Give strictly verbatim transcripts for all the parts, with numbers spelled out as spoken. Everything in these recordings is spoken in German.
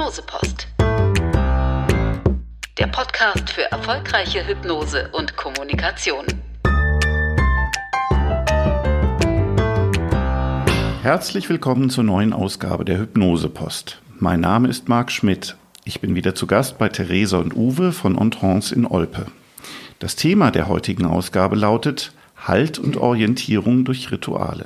Hypnosepost. Der Podcast für erfolgreiche Hypnose und Kommunikation. Herzlich willkommen zur neuen Ausgabe der Hypnosepost. Mein Name ist Marc Schmidt. Ich bin wieder zu Gast bei Theresa und Uwe von Entrance in Olpe. Das Thema der heutigen Ausgabe lautet Halt und Orientierung durch Rituale.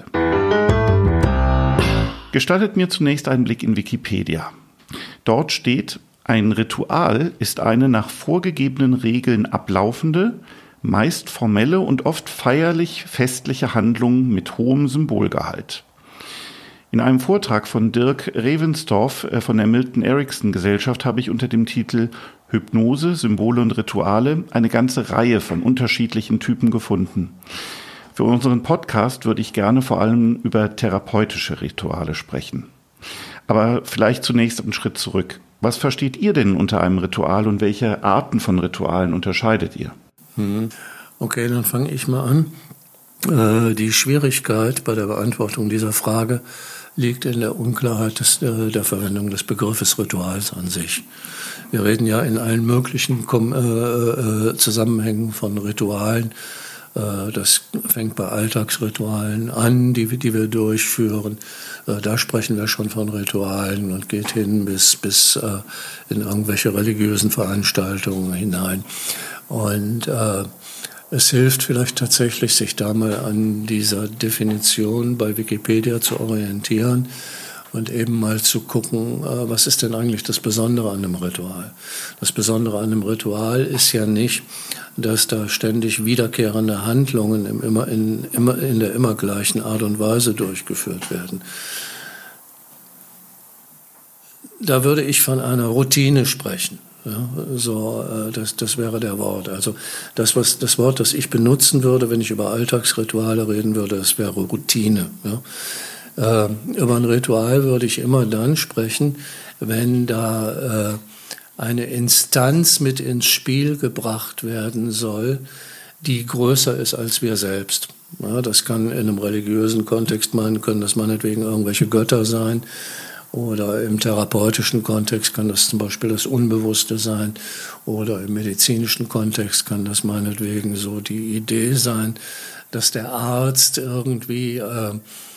Gestattet mir zunächst einen Blick in Wikipedia. Dort steht, ein Ritual ist eine nach vorgegebenen Regeln ablaufende, meist formelle und oft feierlich festliche Handlung mit hohem Symbolgehalt. In einem Vortrag von Dirk Ravenstorf von der Milton Erickson Gesellschaft habe ich unter dem Titel Hypnose, Symbole und Rituale eine ganze Reihe von unterschiedlichen Typen gefunden. Für unseren Podcast würde ich gerne vor allem über therapeutische Rituale sprechen. Aber vielleicht zunächst einen Schritt zurück. Was versteht ihr denn unter einem Ritual und welche Arten von Ritualen unterscheidet ihr? Okay, dann fange ich mal an. Die Schwierigkeit bei der Beantwortung dieser Frage liegt in der Unklarheit des, der Verwendung des Begriffes Rituals an sich. Wir reden ja in allen möglichen Kom- äh, Zusammenhängen von Ritualen. Das fängt bei Alltagsritualen an, die, die wir durchführen. Da sprechen wir schon von Ritualen und geht hin bis, bis in irgendwelche religiösen Veranstaltungen hinein. Und äh, es hilft vielleicht tatsächlich, sich da mal an dieser Definition bei Wikipedia zu orientieren und eben mal zu gucken, was ist denn eigentlich das Besondere an einem Ritual? Das Besondere an einem Ritual ist ja nicht, dass da ständig wiederkehrende Handlungen im immer in, immer in der immer gleichen Art und Weise durchgeführt werden. Da würde ich von einer Routine sprechen. Ja, so, das, das wäre der Wort. Also das, was, das Wort, das ich benutzen würde, wenn ich über Alltagsrituale reden würde, das wäre Routine. Ja. Äh, über ein Ritual würde ich immer dann sprechen, wenn da äh, eine Instanz mit ins Spiel gebracht werden soll, die größer ist als wir selbst. Ja, das kann in einem religiösen Kontext meinen, können das meinetwegen irgendwelche Götter sein. Oder im therapeutischen Kontext kann das zum Beispiel das Unbewusste sein. Oder im medizinischen Kontext kann das meinetwegen so die Idee sein, dass der Arzt irgendwie äh,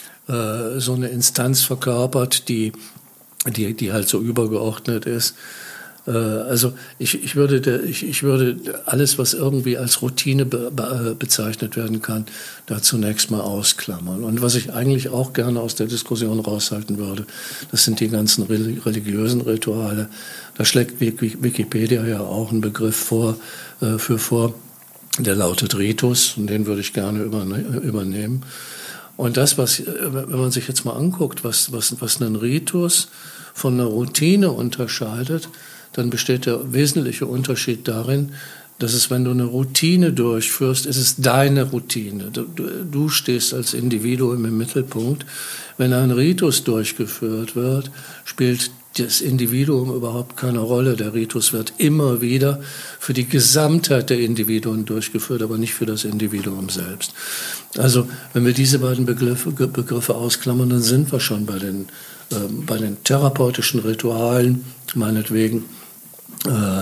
äh, so eine Instanz verkörpert, die, die, die halt so übergeordnet ist. Äh, also ich, ich, würde, ich, ich würde alles, was irgendwie als Routine be, be, bezeichnet werden kann, da zunächst mal ausklammern. Und was ich eigentlich auch gerne aus der Diskussion raushalten würde, das sind die ganzen religiösen Rituale. Da schlägt Wikipedia ja auch einen Begriff vor, äh, für vor, der lautet Ritus, und den würde ich gerne überne- übernehmen. Und das, was, wenn man sich jetzt mal anguckt, was, was, was einen Ritus von einer Routine unterscheidet, dann besteht der wesentliche Unterschied darin, dass es, wenn du eine Routine durchführst, ist es deine Routine. Du, du stehst als Individuum im Mittelpunkt. Wenn ein Ritus durchgeführt wird, spielt das Individuum überhaupt keine Rolle. Der Ritus wird immer wieder für die Gesamtheit der Individuen durchgeführt, aber nicht für das Individuum selbst. Also, wenn wir diese beiden Begriffe, Begriffe ausklammern, dann sind wir schon bei den, äh, bei den therapeutischen Ritualen, meinetwegen. Äh,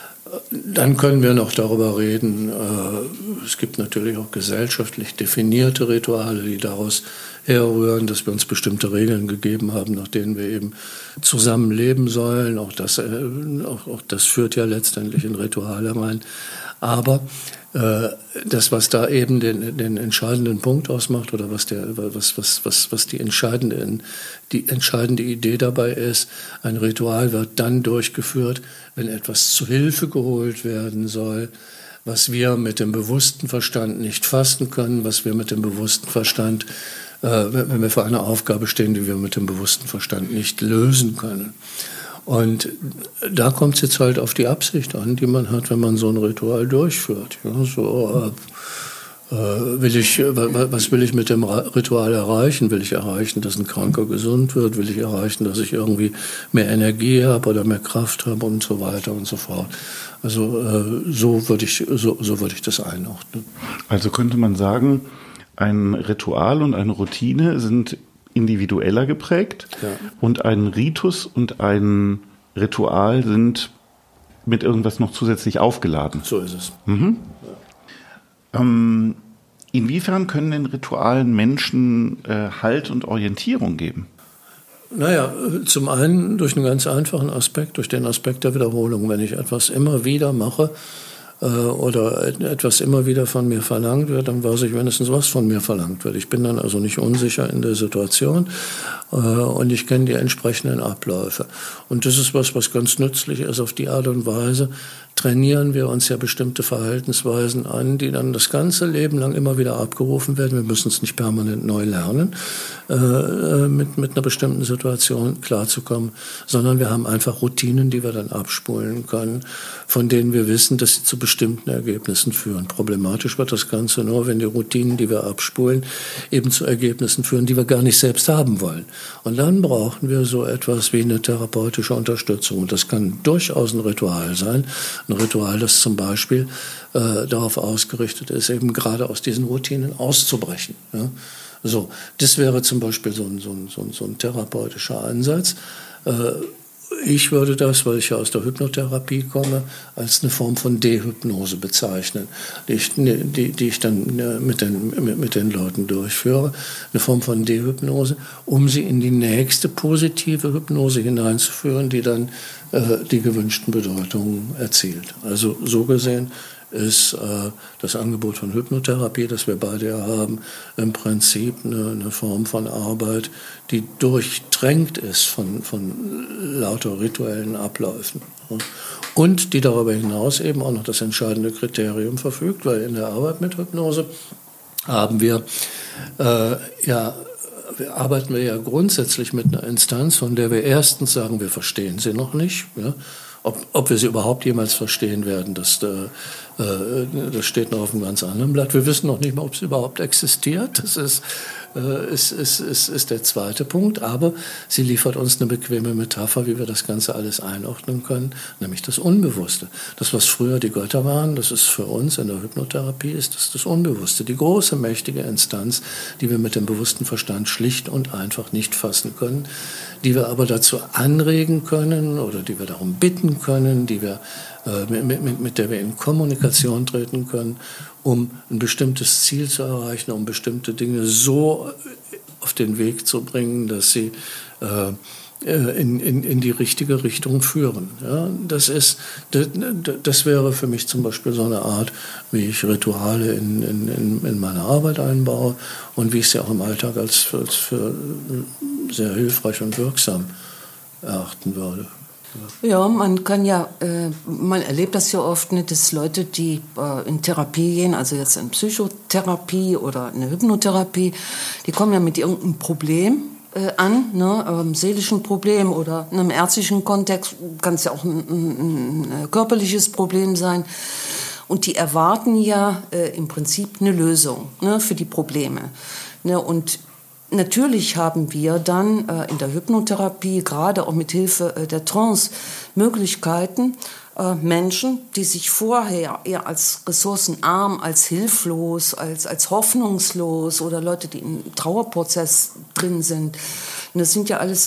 Dann können wir noch darüber reden, äh, es gibt natürlich auch gesellschaftlich definierte Rituale, die daraus herrühren, dass wir uns bestimmte Regeln gegeben haben, nach denen wir eben zusammenleben sollen. Auch das, äh, auch, auch das führt ja letztendlich in Rituale rein. Aber äh, das, was da eben den, den entscheidenden Punkt ausmacht oder was, der, was, was, was, was die, entscheidende, die entscheidende Idee dabei ist, ein Ritual wird dann durchgeführt, wenn etwas zu Hilfe geholt werden soll, was wir mit dem bewussten Verstand nicht fassen können, was wir mit dem bewussten Verstand, äh, wenn wir vor einer Aufgabe stehen, die wir mit dem bewussten Verstand nicht lösen können. Und da kommt es jetzt halt auf die Absicht an, die man hat, wenn man so ein Ritual durchführt. Ja, so, äh, will ich, was will ich mit dem Ritual erreichen? Will ich erreichen, dass ein Kranker gesund wird? Will ich erreichen, dass ich irgendwie mehr Energie habe oder mehr Kraft habe und so weiter und so fort? Also äh, so würde ich, so, so würde ich das einordnen. Also könnte man sagen, ein Ritual und eine Routine sind individueller geprägt, ja, und ein Ritus und ein Ritual sind mit irgendwas noch zusätzlich aufgeladen. So ist es. Mhm. Ja. Ähm, inwiefern können denn Ritualen Menschen äh, Halt und Orientierung geben? Naja, zum einen durch einen ganz einfachen Aspekt, durch den Aspekt der Wiederholung. Wenn ich etwas immer wieder mache äh, oder etwas immer wieder von mir verlangt wird, dann weiß ich wenigstens, was von mir verlangt wird. Ich bin dann also nicht unsicher in der Situation äh, und ich kenne die entsprechenden Abläufe. Und das ist was, was ganz nützlich ist. Auf die Art und Weise trainieren wir uns ja bestimmte Verhaltensweisen an, die dann das ganze Leben lang immer wieder abgerufen werden. Wir müssen es nicht permanent neu lernen, äh, mit, mit einer bestimmten Situation klarzukommen, sondern wir haben einfach Routinen, die wir dann abspulen können, von denen wir wissen, dass sie zu bestimmten Ergebnissen führen. Problematisch wird das Ganze nur, wenn die Routinen, die wir abspulen, eben zu Ergebnissen führen, die wir gar nicht selbst haben wollen. Und dann brauchen wir so etwas wie eine therapeutische Unterstützung. Und das kann durchaus ein Ritual sein. Ein Ritual, das zum Beispiel äh, darauf ausgerichtet ist, eben gerade aus diesen Routinen auszubrechen. Ja? So, das wäre zum Beispiel so ein, so ein, so ein, so ein therapeutischer Ansatz. Äh, ich würde das, weil ich ja aus der Hypnotherapie komme, als eine Form von Dehypnose bezeichnen, die ich, die, die ich dann mit den, mit, mit den Leuten durchführe. Eine Form von Dehypnose, um sie in die nächste positive Hypnose hineinzuführen, die dann äh, die gewünschten Bedeutungen erzielt. Also so gesehen ist äh, das Angebot von Hypnotherapie, das wir beide ja haben, im Prinzip eine, eine Form von Arbeit, die durchtränkt ist von, von lauter rituellen Abläufen. Und die darüber hinaus eben auch noch das entscheidende Kriterium verfügt, weil in der Arbeit mit Hypnose haben wir äh, ja arbeiten wir ja grundsätzlich mit einer Instanz, von der wir erstens sagen, wir verstehen sie noch nicht. Ja? Ob, ob wir sie überhaupt jemals verstehen werden, das, äh, das steht noch auf einem ganz anderen Blatt. Wir wissen noch nicht mal, ob sie überhaupt existiert. Das ist, äh, ist, ist, ist, ist der zweite Punkt. Aber sie liefert uns eine bequeme Metapher, wie wir das Ganze alles einordnen können, nämlich das Unbewusste. Das, was früher die Götter waren, das ist für uns in der Hypnotherapie, ist das, das Unbewusste. Die große, mächtige Instanz, die wir mit dem bewussten Verstand schlicht und einfach nicht fassen können, die wir aber dazu anregen können oder die wir darum bitten können, die wir, äh, mit, mit, mit der wir in Kommunikation treten können, um ein bestimmtes Ziel zu erreichen, um bestimmte Dinge so auf den Weg zu bringen, dass sie äh, in, in, in die richtige Richtung führen. Ja, das ist, das, das wäre für mich zum Beispiel so eine Art, wie ich Rituale in, in, in meine Arbeit einbaue und wie ich sie auch im Alltag als, als für sehr hilfreich und wirksam erachten würde. Ja, man kann ja, äh, man erlebt das ja oft nicht, dass Leute, die äh, in Therapie gehen, also jetzt in Psychotherapie oder eine Hypnotherapie, die kommen ja mit irgendeinem Problem äh, an, ne, einem seelischen Problem oder in einem ärztlichen Kontext kann es ja auch ein, ein, ein körperliches Problem sein. Und die erwarten ja äh, im Prinzip eine Lösung, ne, für die Probleme. Ne, und natürlich haben wir dann äh, in der Hypnotherapie, gerade auch mit Hilfe äh, der Trance, Möglichkeiten, äh, Menschen, die sich vorher eher als ressourcenarm, als hilflos, als, als hoffnungslos oder Leute, die im Trauerprozess drin sind. Und das sind ja alles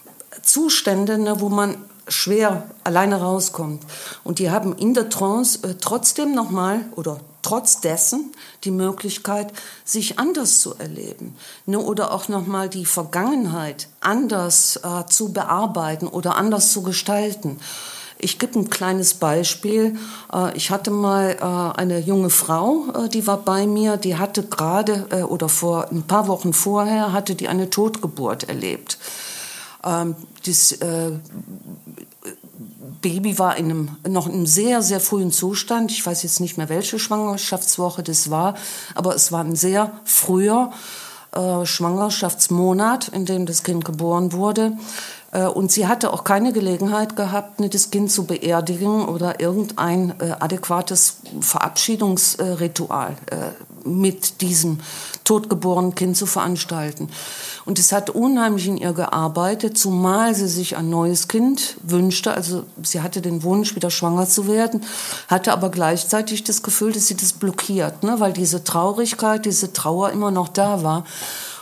Zustände, ne, wo man schwer alleine rauskommt. Und die haben in der Trance äh, trotzdem nochmal oder trotz dessen die Möglichkeit, sich anders zu erleben, ne, oder auch nochmal die Vergangenheit anders äh, zu bearbeiten oder anders zu gestalten. Ich gebe ein kleines Beispiel. Äh, ich hatte mal äh, eine junge Frau, äh, die war bei mir, die hatte gerade äh, oder vor ein paar Wochen vorher hatte die eine Totgeburt erlebt. Ähm, das äh, Baby war in einem, noch in einem sehr, sehr frühen Zustand. Ich weiß jetzt nicht mehr, welche Schwangerschaftswoche das war, aber es war ein sehr früher äh, Schwangerschaftsmonat, in dem das Kind geboren wurde. Äh, und sie hatte auch keine Gelegenheit gehabt, ne, das Kind zu beerdigen oder irgendein äh, adäquates Verabschiedungsritual äh, mit diesem totgeborenen Kind zu veranstalten. Und es hat unheimlich in ihr gearbeitet, zumal sie sich ein neues Kind wünschte. Also sie hatte den Wunsch, wieder schwanger zu werden, hatte aber gleichzeitig das Gefühl, dass sie das blockiert, ne? Weil diese Traurigkeit, diese Trauer immer noch da war.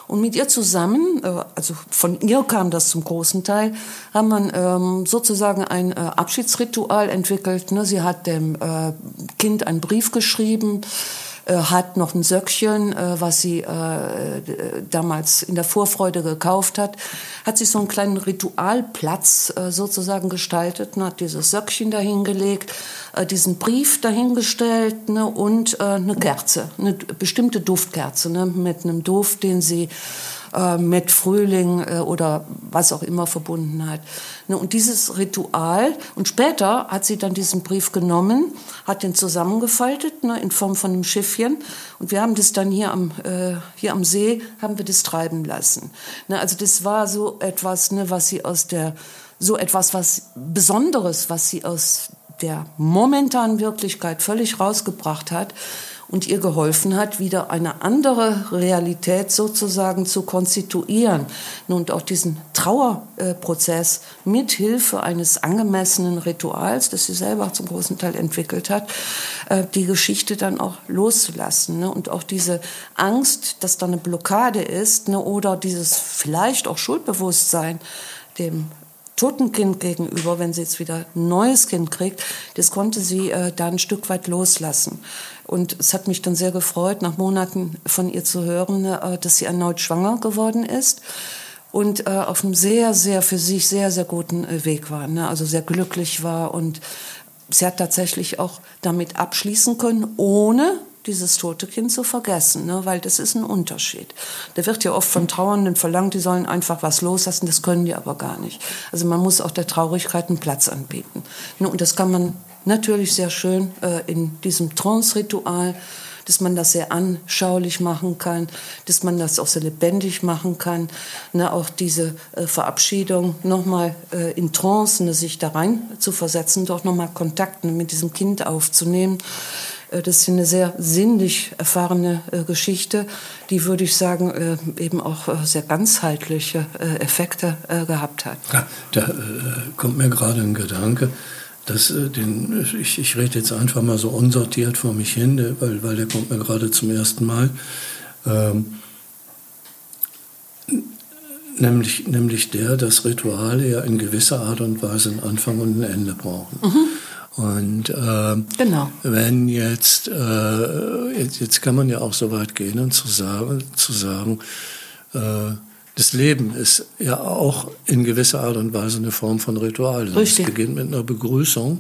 Und mit ihr zusammen, also von ihr kam das zum großen Teil, haben wir ähm, sozusagen ein äh, Abschiedsritual entwickelt. Ne? Sie hat dem äh, Kind einen Brief geschrieben, äh, hat noch ein Söckchen, äh, was sie äh, damals in der Vorfreude gekauft hat, hat sich so einen kleinen Ritualplatz äh, sozusagen gestaltet, ne? Hat dieses Söckchen dahingelegt, äh, diesen Brief dahingestellt, ne? Und äh, eine Kerze, eine bestimmte Duftkerze, ne? Mit einem Duft, den sie äh, mit Frühling äh, oder was auch immer verbunden hat. Ne? Und dieses Ritual, und später hat sie dann diesen Brief genommen, hat den zusammengefaltet, ne? In Form von einem Schiffchen, und wir haben das dann hier am, äh, hier am See, haben wir das treiben lassen. Ne? Also das war so etwas, ne, was sie aus der, so etwas, was Besonderes, was sie aus der momentanen Wirklichkeit völlig rausgebracht hat und ihr geholfen hat, wieder eine andere Realität sozusagen zu konstituieren. Und auch diesen Trauerprozess mit Hilfe eines angemessenen Rituals, das sie selber zum großen Teil entwickelt hat, die Geschichte dann auch loszulassen. Und auch diese Angst, dass da eine Blockade ist, oder dieses vielleicht auch Schuldbewusstsein dem toten Kind gegenüber, wenn sie jetzt wieder ein neues Kind kriegt, das konnte sie äh, da ein Stück weit loslassen. Und es hat mich dann sehr gefreut, nach Monaten von ihr zu hören, äh, dass sie erneut schwanger geworden ist und äh, auf einem sehr, sehr für sich sehr, sehr guten äh, Weg war, ne? Also sehr glücklich war, und sie hat tatsächlich auch damit abschließen können, ohne dieses tote Kind zu vergessen, ne? Weil das ist ein Unterschied. Da wird ja oft von Trauernden verlangt, die sollen einfach was loslassen, das können die aber gar nicht. Also man muss auch der Traurigkeit einen Platz anbieten. Ne? Und das kann man natürlich sehr schön äh, in diesem Trance-Ritual, dass man das sehr anschaulich machen kann, dass man das auch sehr lebendig machen kann. Ne? Auch diese äh, Verabschiedung nochmal äh, in Trance, ne? Sich da rein zu versetzen, doch nochmal Kontakt mit diesem Kind aufzunehmen. Das ist eine sehr sinnlich erfahrene äh, Geschichte, die, würde ich sagen, äh, eben auch äh, sehr ganzheitliche äh, Effekte äh, gehabt hat. Ja, da äh, kommt mir gerade ein Gedanke, dass äh, den, ich, ich rede jetzt einfach mal so unsortiert vor mich hin, der, weil, weil der kommt mir gerade zum ersten Mal. Ähm, nämlich, nämlich der, dass Rituale ja in gewisser Art und Weise einen Anfang und ein Ende brauchen. Mhm. Und äh, genau. wenn jetzt, äh, jetzt, jetzt kann man ja auch so weit gehen und zu sagen, zu sagen äh, das Leben ist ja auch in gewisser Art und Weise eine Form von Ritual. Richtig. Es beginnt mit einer Begrüßung.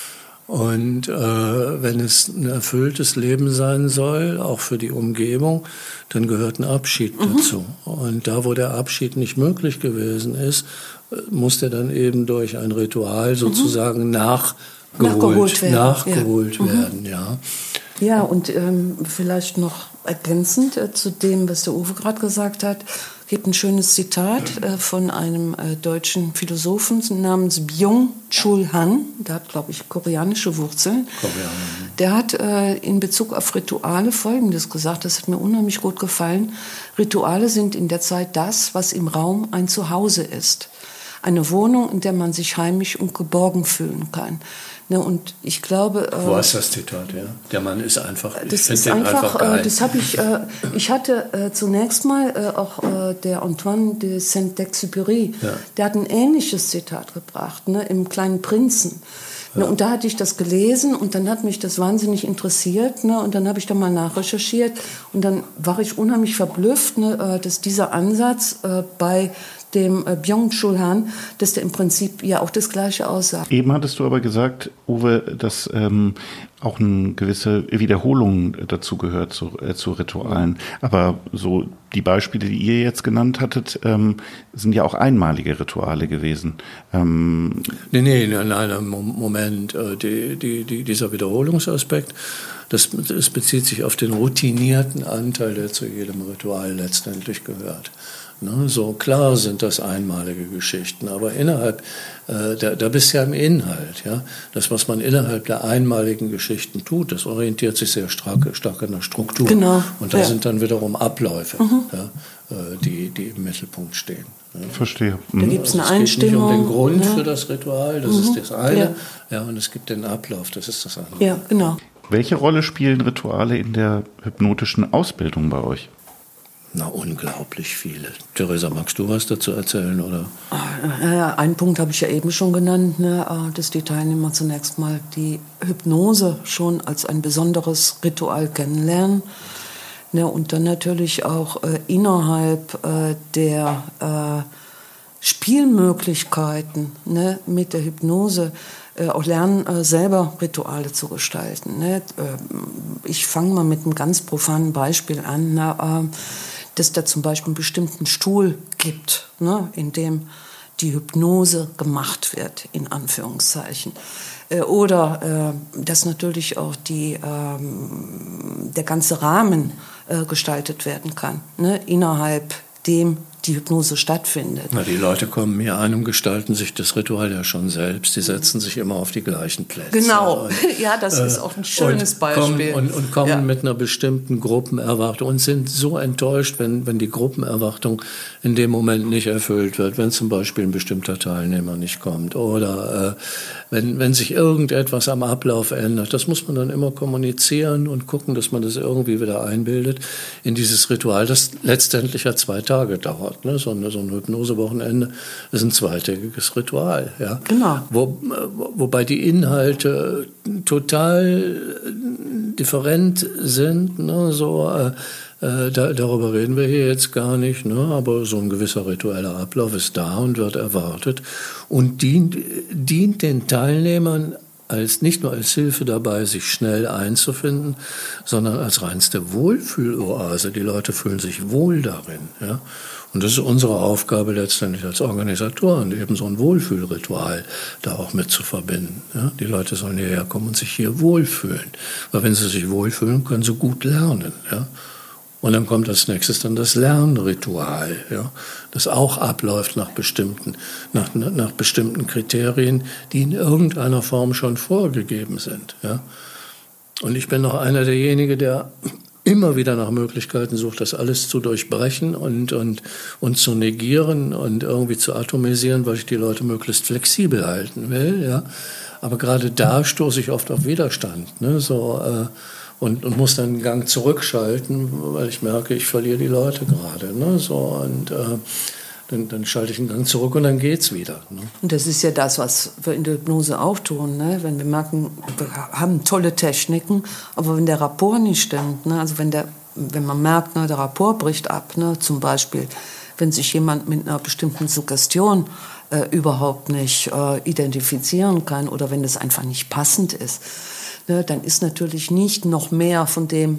Und äh, wenn es ein erfülltes Leben sein soll, auch für die Umgebung, dann gehört ein Abschied mhm. dazu. Und da, wo der Abschied nicht möglich gewesen ist, muss der dann eben durch ein Ritual sozusagen mhm. nach Geholt, nachgeholt werden, nachgeholt ja. werden, ja. Ja, und ähm, vielleicht noch ergänzend äh, zu dem, was der Uwe gerade gesagt hat, gibt ein schönes Zitat äh, von einem äh, deutschen Philosophen namens Byung-Chul Han, der hat, glaube ich, koreanische Wurzeln. Koreaner. Der hat äh, in Bezug auf Rituale Folgendes gesagt, das hat mir unheimlich gut gefallen. Rituale sind in der Zeit das, was im Raum ein Zuhause ist. Eine Wohnung, in der man sich heimisch und geborgen fühlen kann. Ne, und ich glaube... Äh, Wo ist das Zitat, ja? Der Mann ist einfach... Ich das ist einfach, einfach geil. Äh, das habe ich... Äh, ich hatte äh, zunächst mal äh, auch äh, der Antoine de Saint-Exupéry, ja. Der hat ein ähnliches Zitat gebracht, ne, im Kleinen Prinzen. Ja. Ne, und da hatte ich das gelesen und dann hat mich das wahnsinnig interessiert. Ne, und dann habe ich da mal nachrecherchiert und dann war ich unheimlich verblüfft, ne, äh, dass dieser Ansatz äh, bei dem äh, Byung-Chul Han, dass der im Prinzip ja auch das Gleiche aussagt. Eben hattest du aber gesagt, Uwe, dass ähm, auch eine gewisse Wiederholung dazu gehört, zu, äh, zu Ritualen. Aber so die Beispiele, die ihr jetzt genannt hattet, ähm, sind ja auch einmalige Rituale gewesen. Ähm nee, nee, nein, nein, Moment. Die, die, die, dieser Wiederholungsaspekt, das, das bezieht sich auf den routinierten Anteil, der zu jedem Ritual letztendlich gehört. Ne, so klar sind das einmalige Geschichten, aber innerhalb, äh, da, da bist du ja im Inhalt. Ja? Das, was man innerhalb der einmaligen Geschichten tut, das orientiert sich sehr stark, stark an der Struktur. Genau. Und da ja. sind dann wiederum Abläufe, mhm. ja, äh, die, die im Mittelpunkt stehen. Ja? Verstehe. Mhm. Da gibt es eine also Einstimmung. Es geht nicht um den Grund ja. für das Ritual, das mhm. ist das eine. Ja. Ja, und es gibt den Ablauf, das ist das andere. Ja, genau. Welche Rolle spielen Rituale in der hypnotischen Ausbildung bei euch? Na, unglaublich viele. Theresa, magst du was dazu erzählen, oder? Ja, einen Punkt habe ich ja eben schon genannt, ne, dass die Teilnehmer zunächst mal die Hypnose schon als ein besonderes Ritual kennenlernen. Ne, und dann natürlich auch äh, innerhalb äh, der äh, Spielmöglichkeiten, ne, mit der Hypnose äh, auch lernen, äh, selber Rituale zu gestalten. Ne. Äh, ich fange mal mit einem ganz profanen Beispiel an. Na, äh, dass da zum Beispiel einen bestimmten Stuhl gibt, ne, in dem die Hypnose gemacht wird, in Anführungszeichen. Äh, oder äh, dass natürlich auch die, ähm, der ganze Rahmen äh, gestaltet werden kann, ne, innerhalb dem die Hypnose stattfindet. Na, die Leute kommen hier an und gestalten sich das Ritual ja schon selbst. Die setzen sich immer auf die gleichen Plätze. Genau, und, ja, das äh, ist auch ein schönes und Beispiel. Kommen, und, und kommen ja. mit einer bestimmten Gruppenerwartung und sind so enttäuscht, wenn, wenn die Gruppenerwartung in dem Moment nicht erfüllt wird, wenn zum Beispiel ein bestimmter Teilnehmer nicht kommt oder äh, wenn, wenn sich irgendetwas am Ablauf ändert. Das muss man dann immer kommunizieren und gucken, dass man das irgendwie wieder einbildet in dieses Ritual, das letztendlich ja zwei Tage dauert. Ne? So, eine, so ein Hypnosewochenende ist ein zweitägiges Ritual. Ja? Genau. Wo, wobei die Inhalte total different sind. Ne? So, äh, äh, da, darüber reden wir hier jetzt gar nicht. Ne? Aber so ein gewisser ritueller Ablauf ist da und wird erwartet und dient, dient den Teilnehmern als nicht nur als Hilfe dabei, sich schnell einzufinden, sondern als reinste Wohlfühloase. Die Leute fühlen sich wohl darin. Ja? Und das ist unsere Aufgabe letztendlich als Organisatoren, eben so ein Wohlfühlritual da auch mit zu verbinden. Ja? Die Leute sollen hierher kommen und sich hier wohlfühlen. Weil wenn sie sich wohlfühlen, können sie gut lernen. Ja? Und dann kommt als nächstes dann das Lernritual, ja, das auch abläuft nach bestimmten, nach, nach bestimmten Kriterien, die in irgendeiner Form schon vorgegeben sind. Ja. Und ich bin noch einer derjenigen, der immer wieder nach Möglichkeiten sucht, das alles zu durchbrechen und, und, und zu negieren und irgendwie zu atomisieren, weil ich die Leute möglichst flexibel halten will. Ja. Aber gerade da stoße ich oft auf Widerstand. Ne, so, äh, Und, und muss dann einen Gang zurückschalten, weil ich merke, ich verliere die Leute gerade. Ne? So, und äh, dann, dann schalte ich einen Gang zurück und dann geht's wieder. Ne? Und das ist ja das, was wir in der Hypnose auch tun. Ne? Wenn wir merken, wir haben tolle Techniken, aber wenn der Rapport nicht stimmt, ne? Also wenn, der, wenn man merkt, ne, der Rapport bricht ab, ne? Zum Beispiel, wenn sich jemand mit einer bestimmten Suggestion äh, überhaupt nicht äh, identifizieren kann oder wenn das einfach nicht passend ist, ne, dann ist natürlich nicht noch mehr von dem,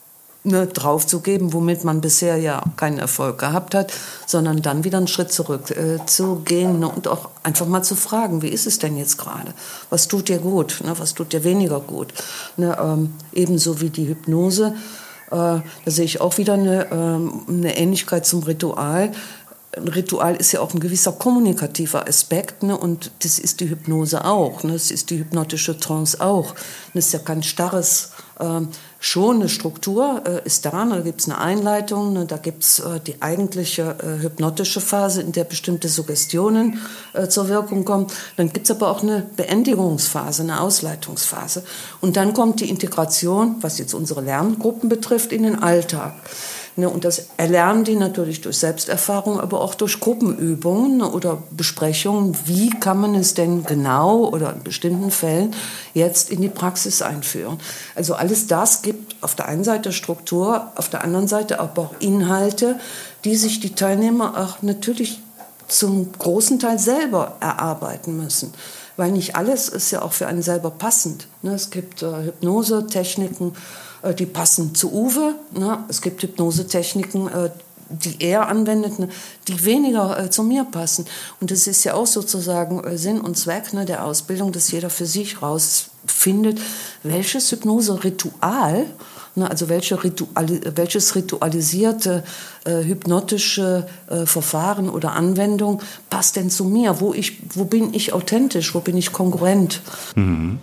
ne, draufzugeben, womit man bisher ja keinen Erfolg gehabt hat, sondern dann wieder einen Schritt zurück äh, zu gehen, ne, und auch einfach mal zu fragen, wie ist es denn jetzt gerade? Was tut dir gut? Ne, was tut dir weniger gut? Ne, ähm, ebenso wie die Hypnose. Äh, da sehe ich auch wieder eine, ähm, eine Ähnlichkeit zum Ritual. Ein Ritual ist ja auch ein gewisser kommunikativer Aspekt, ne? Und das ist die Hypnose auch, ne? Das ist die hypnotische Trance auch. Das ist ja kein starres, ähm, schon eine Struktur äh, ist da, ne? Da gibt es eine Einleitung, ne? Da gibt es äh, die eigentliche äh, hypnotische Phase, in der bestimmte Suggestionen äh, zur Wirkung kommen. Dann gibt es aber auch eine Beendigungsphase, eine Ausleitungsphase. Und dann kommt die Integration, was jetzt unsere Lerngruppen betrifft, in den Alltag. Und das erlernen die natürlich durch Selbsterfahrung, aber auch durch Gruppenübungen oder Besprechungen. Wie kann man es denn genau oder in bestimmten Fällen jetzt in die Praxis einführen? Also alles das gibt auf der einen Seite Struktur, auf der anderen Seite aber auch Inhalte, die sich die Teilnehmer auch natürlich zum großen Teil selber erarbeiten müssen. Weil nicht alles ist ja auch für einen selber passend. Es gibt äh, Hypnose-Techniken, äh, die passen zu Uwe. Ne? Es gibt Hypnosetechniken, äh, die er anwendet, ne? die weniger äh, zu mir passen. Und das ist ja auch sozusagen äh, Sinn und Zweck, ne, der Ausbildung, dass jeder für sich rausfindet, welches Hypnose-Ritual, ne, also welche Rituali- welches ritualisierte äh, hypnotische äh, Verfahren oder Anwendung passt denn zu mir? Wo, ich, wo bin ich authentisch? Wo bin ich kongruent? Mhm.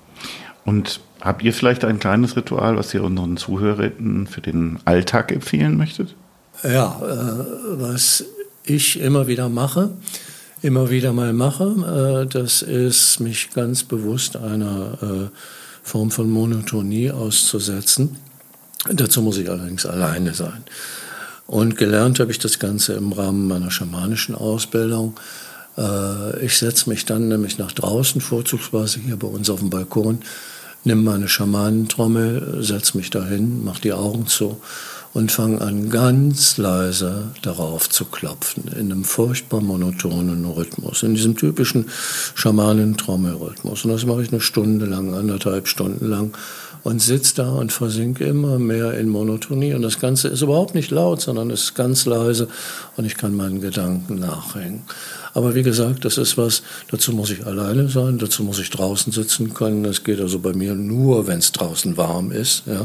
Und habt ihr vielleicht ein kleines Ritual, was ihr unseren Zuhörern für den Alltag empfehlen möchtet? Ja, äh, was ich immer wieder mache, immer wieder mal mache, äh, das ist, mich ganz bewusst einer äh, Form von Monotonie auszusetzen. Dazu muss ich allerdings alleine sein. Und gelernt habe ich das Ganze im Rahmen meiner schamanischen Ausbildung. Ich setze mich dann nämlich nach draußen, vorzugsweise hier bei uns auf dem Balkon, nehme meine Schamanentrommel, setze mich dahin, mache die Augen zu und fange an, ganz leise darauf zu klopfen, in einem furchtbar monotonen Rhythmus, in diesem typischen Schamanentrommelrhythmus. Und das mache ich eine Stunde lang, anderthalb Stunden lang und sitze da und versinke immer mehr in Monotonie. Und das Ganze ist überhaupt nicht laut, sondern ist ganz leise und ich kann meinen Gedanken nachhängen. Aber wie gesagt, das ist was, dazu muss ich alleine sein, dazu muss ich draußen sitzen können. Das geht also bei mir nur, wenn es draußen warm ist. Ja.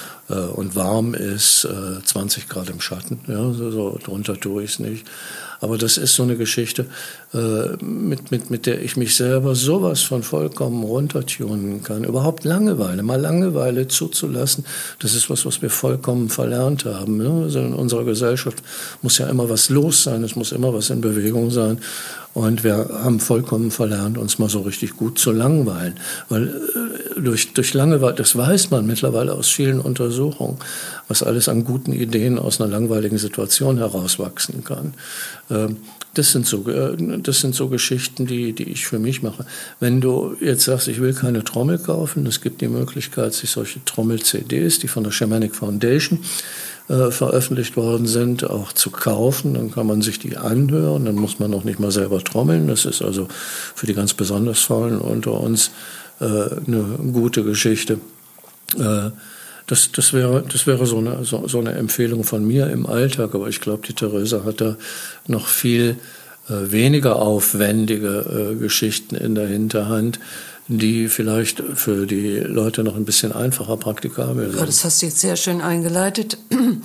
Und warm ist äh, zwanzig Grad im Schatten, ja, so, so drunter tue ich es nicht. Aber das ist so eine Geschichte, äh, mit, mit, mit der ich mich selber sowas von vollkommen runtertunen kann. Überhaupt Langeweile, mal Langeweile zuzulassen, das ist was, was wir vollkommen verlernt haben. Ja? Also in unserer Gesellschaft muss ja immer was los sein, es muss immer was in Bewegung sein. Und wir haben vollkommen verlernt, uns mal so richtig gut zu langweilen. Weil äh, durch, durch Langeweile, das weiß man mittlerweile aus vielen Untersuchungen, was alles an guten Ideen aus einer langweiligen Situation herauswachsen kann. Äh, das sind so, äh, das sind so Geschichten, die, die ich für mich mache. Wenn du jetzt sagst, ich will keine Trommel kaufen, es gibt die Möglichkeit, sich solche Trommel-C Ds, die von der Shamanic Foundation Äh, veröffentlicht worden sind, auch zu kaufen. Dann kann man sich die anhören, dann muss man noch nicht mal selber trommeln. Das ist also für die ganz besonders Faulen unter uns äh, eine gute Geschichte. Äh, das, das wäre, das wäre so eine, so, so eine Empfehlung von mir im Alltag, aber ich glaube, die Theresa hat da noch viel äh, weniger aufwendige äh, Geschichten in der Hinterhand, die vielleicht für die Leute noch ein bisschen einfacher praktikabel sind. Ja, das hast du jetzt sehr schön eingeleitet.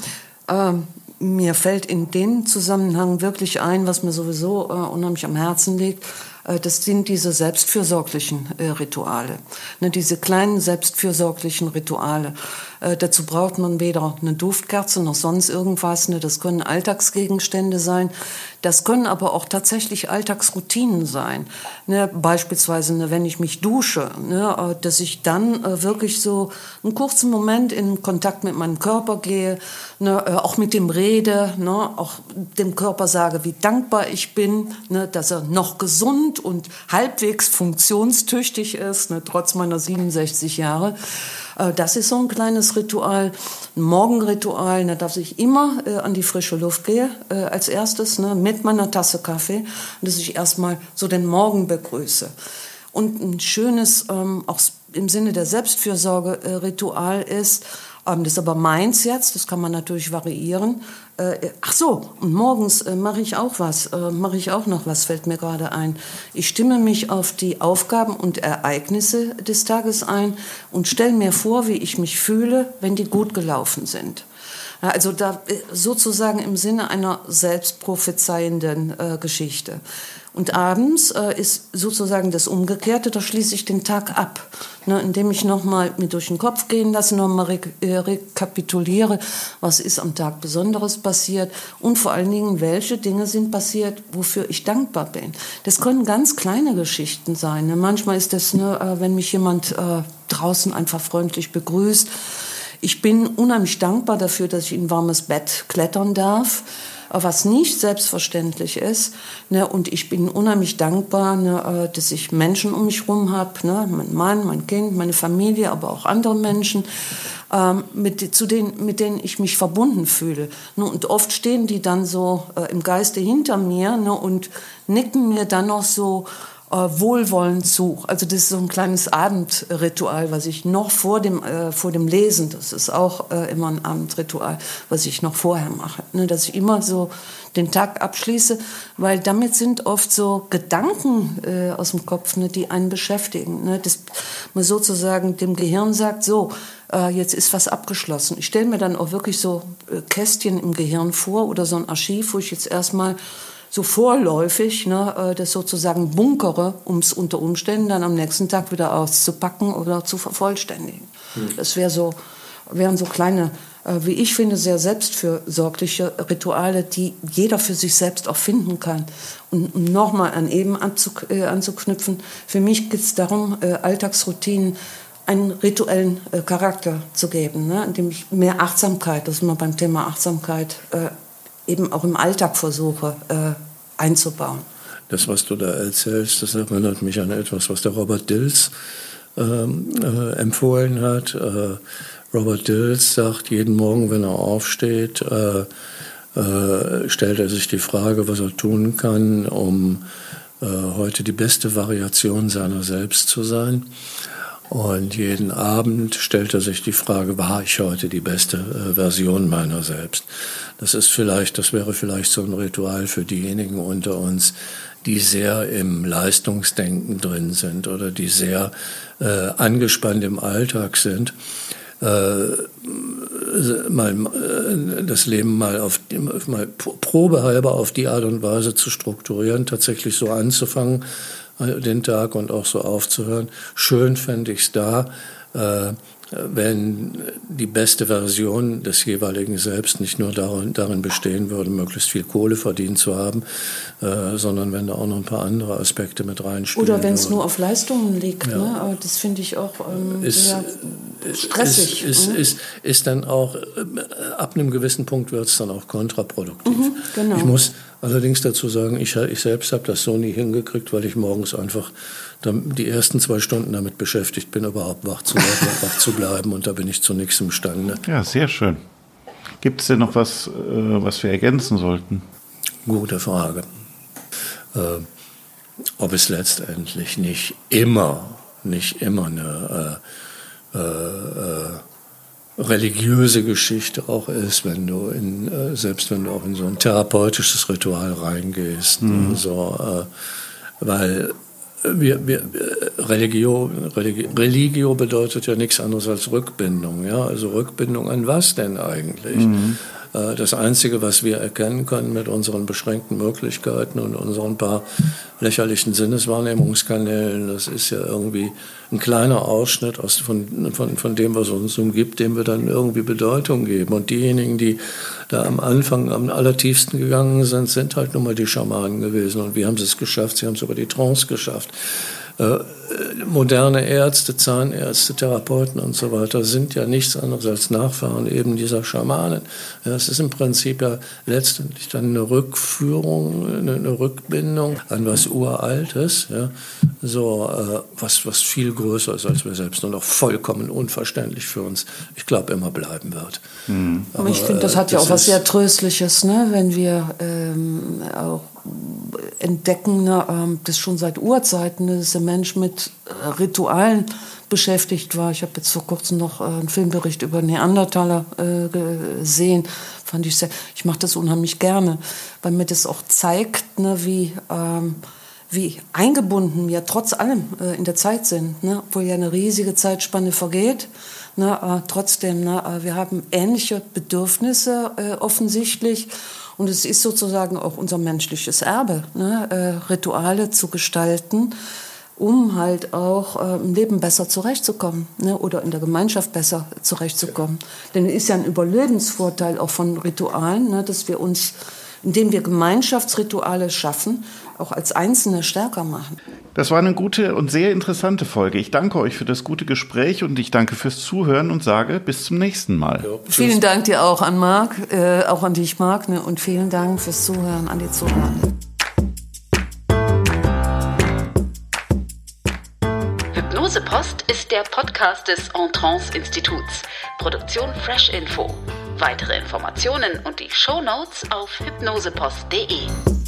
ähm, mir fällt in dem Zusammenhang wirklich ein, was mir sowieso äh, unheimlich am Herzen liegt. Äh, das sind diese selbstfürsorglichen äh, Rituale. Ne, diese kleinen selbstfürsorglichen Rituale. Äh, dazu braucht man weder eine Duftkerze noch sonst irgendwas. Ne, das können Alltagsgegenstände sein. Das können aber auch tatsächlich Alltagsroutinen sein. Ne, beispielsweise, ne, wenn ich mich dusche, ne, dass ich dann äh, wirklich so einen kurzen Moment in Kontakt mit meinem Körper gehe, ne, äh, auch mit dem rede, ne, auch dem Körper sage, wie dankbar ich bin, ne, dass er noch gesund und halbwegs funktionstüchtig ist, ne, trotz meiner siebenundsechzig Jahre. Das ist so ein kleines Ritual, ein Morgenritual, ne, dass ich immer äh, an die frische Luft gehe, äh, als erstes, ne, mit meiner Tasse Kaffee, und dass ich erstmal so den Morgen begrüße. Und ein schönes, ähm, auch im Sinne der Selbstfürsorge, äh, Ritual ist, ähm, das ist aber meins jetzt, das kann man natürlich variieren. Äh, ach so, und morgens äh, mache ich auch was, äh, mache ich auch noch was, fällt mir gerade ein. Ich stimme mich auf die Aufgaben und Ereignisse des Tages ein und stelle mir vor, wie ich mich fühle, wenn die gut gelaufen sind. Also da sozusagen im Sinne einer selbstprophezeienden äh, Geschichte. Und abends äh, ist sozusagen das Umgekehrte, da schließe ich den Tag ab, ne, indem ich nochmal mir durch den Kopf gehen lasse, nochmal re äh, rekapituliere, was ist am Tag Besonderes passiert und vor allen Dingen, welche Dinge sind passiert, wofür ich dankbar bin. Das können ganz kleine Geschichten sein. Ne? Manchmal ist das, ne, äh, wenn mich jemand äh, draußen einfach freundlich begrüßt. Ich bin unheimlich dankbar dafür, dass ich in ein warmes Bett klettern darf, was nicht selbstverständlich ist. Ne, und ich bin unheimlich dankbar, ne, dass ich Menschen um mich herum habe, ne, mein Mann, mein Kind, meine Familie, aber auch andere Menschen, ähm, mit, zu denen, mit denen ich mich verbunden fühle. Ne, und oft stehen die dann so äh, im Geiste hinter mir, ne, und nicken mir dann noch so wohlwollend zu. Also das ist so ein kleines Abendritual, was ich noch vor dem, äh, vor dem Lesen, das ist auch äh, immer ein Abendritual, was ich noch vorher mache. Ne, dass ich immer so den Tag abschließe, weil damit sind oft so Gedanken äh, aus dem Kopf, ne, die einen beschäftigen. Ne, dass man sozusagen dem Gehirn sagt, so, äh, jetzt ist was abgeschlossen. Ich stelle mir dann auch wirklich so äh, Kästchen im Gehirn vor oder so ein Archiv, wo ich jetzt erstmal so vorläufig, ne, das sozusagen bunkere, um es unter Umständen dann am nächsten Tag wieder auszupacken oder zu vervollständigen. Mhm. Das wäre so, wären so kleine, äh, wie ich finde, sehr selbstfürsorgliche Rituale, die jeder für sich selbst auch finden kann. Und um nochmal an eben anzuk äh, anzuknüpfen, für mich geht es darum, äh, Alltagsroutinen einen rituellen äh, Charakter zu geben, ne, indem ich mehr Achtsamkeit, das ist immer beim Thema Achtsamkeit, äh, eben auch im Alltag versuche äh, einzubauen. Das, was du da erzählst, das erinnert mich an etwas, was der Robert Dills ähm, äh, empfohlen hat. Äh, Robert Dills sagt, jeden Morgen, wenn er aufsteht, äh, äh, stellt er sich die Frage, was er tun kann, um äh, heute die beste Variation seiner selbst zu sein. Und jeden Abend stellt er sich die Frage, war ich heute die beste äh, Version meiner selbst? Das ist vielleicht, das wäre vielleicht so ein Ritual für diejenigen unter uns, die sehr im Leistungsdenken drin sind oder die sehr äh, angespannt im Alltag sind. Äh, mal, äh, das Leben mal, auf die, mal probehalber auf die Art und Weise zu strukturieren, tatsächlich so anzufangen, den Tag und auch so aufzuhören. Schön fände ich es da, äh, wenn die beste Version des jeweiligen Selbst nicht nur darin, darin bestehen würde, möglichst viel Kohle verdient zu haben, äh, sondern wenn da auch noch ein paar andere Aspekte mit reinspielen. Oder wenn es nur auf Leistungen liegt. Ja. Ne? Aber das finde ich auch ähm, ist, sehr stressig. Ist, ist, ne? ist, ist, ist dann auch, äh, ab einem gewissen Punkt wird es dann auch kontraproduktiv. Mhm, genau. Ich muss allerdings dazu sagen, ich, ich selbst habe das so nie hingekriegt, weil ich morgens einfach die ersten zwei Stunden damit beschäftigt bin, überhaupt wach zu, wach zu bleiben, und da bin ich zu nichts imstande. Ja, sehr schön. Gibt es denn noch was, äh, was wir ergänzen sollten? Gute Frage. Äh, ob es letztendlich nicht immer, nicht immer eine äh, äh, religiöse Geschichte auch ist, wenn du in, äh, selbst wenn du auch in so ein therapeutisches Ritual reingehst. Mhm. So, äh, weil Wir, wir, Religio, Religio, Religio bedeutet ja nichts anderes als Rückbindung. Ja? Also Rückbindung an was denn eigentlich? Mhm. Das Einzige, was wir erkennen können mit unseren beschränkten Möglichkeiten und unseren paar lächerlichen Sinneswahrnehmungskanälen, das ist ja irgendwie ein kleiner Ausschnitt aus von, von, von dem, was uns umgibt, dem wir dann irgendwie Bedeutung geben. Und diejenigen, die da am Anfang am allertiefsten gegangen sind, sind halt nun mal die Schamanen gewesen. Und wie haben sie es geschafft? Sie haben es über die Trance geschafft. Äh, moderne Ärzte, Zahnärzte, Therapeuten und so weiter sind ja nichts anderes als Nachfahren eben dieser Schamanen. Ja, es ist im Prinzip ja letztendlich dann eine Rückführung, eine, eine Rückbindung an was Uraltes, ja, so äh, was, was viel größer ist als wir selbst und auch vollkommen unverständlich für uns, ich glaube, immer bleiben wird. Mhm. Aber ich finde, das hat ja das auch was sehr Tröstliches, ne, wenn wir ähm, auch entdecken, ne, das schon seit Urzeiten, dass der Mensch mit äh, Ritualen beschäftigt war. Ich habe jetzt vor kurzem noch äh, einen Filmbericht über Neandertaler äh, gesehen. Fand ich sehr, ich mache das unheimlich gerne, weil mir das auch zeigt, ne, wie, ähm, wie eingebunden wir trotz allem äh, in der Zeit sind, ne, obwohl ja eine riesige Zeitspanne vergeht. Ne, äh, trotzdem, ne, äh, wir haben ähnliche Bedürfnisse äh, offensichtlich. Und es ist sozusagen auch unser menschliches Erbe, ne, äh, Rituale zu gestalten, um halt auch äh, im Leben besser zurechtzukommen, ne, oder in der Gemeinschaft besser zurechtzukommen. Denn es ist ja ein Überlebensvorteil auch von Ritualen, ne, dass wir uns, indem wir Gemeinschaftsrituale schaffen, auch als Einzelne stärker machen. Das war eine gute und sehr interessante Folge. Ich danke euch für das gute Gespräch und ich danke fürs Zuhören und sage bis zum nächsten Mal. Ja, vielen Dank dir auch an Marc, äh, auch an dich, Marc, ne, und vielen Dank fürs Zuhören an die Zuhörer. Hypnose Post ist der Podcast des Entrance Instituts. Produktion Fresh Info. Weitere Informationen und die Shownotes auf hypnosepost punkt de.